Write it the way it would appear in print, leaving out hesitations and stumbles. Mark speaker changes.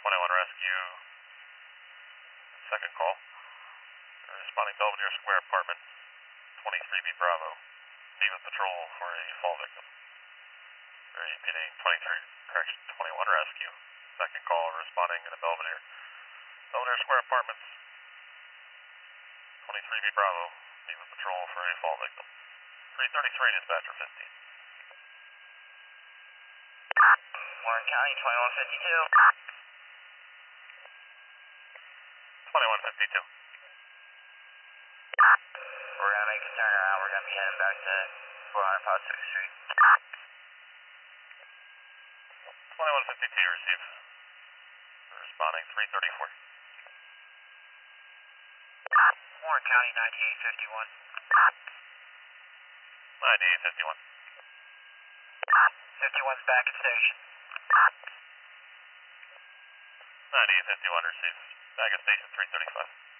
Speaker 1: 21 rescue, second call. Responding Belvedere Square apartment, 23B Bravo. Be with patrol for a fall victim. Repeating 21 rescue, second call, responding in the Belvedere Square apartments, 23B Bravo. Be with patrol for a fall victim. 333 dispatcher 15.
Speaker 2: Warren County 2152.
Speaker 1: 2152.
Speaker 2: We're gonna make a turnaround. We're gonna be heading back to 400 Prospect Street.
Speaker 1: 2152 receive. Responding 334.
Speaker 2: Warren County 9851.
Speaker 1: 9851.
Speaker 2: 51's back at station.
Speaker 1: 9851 receives. Back at station 335.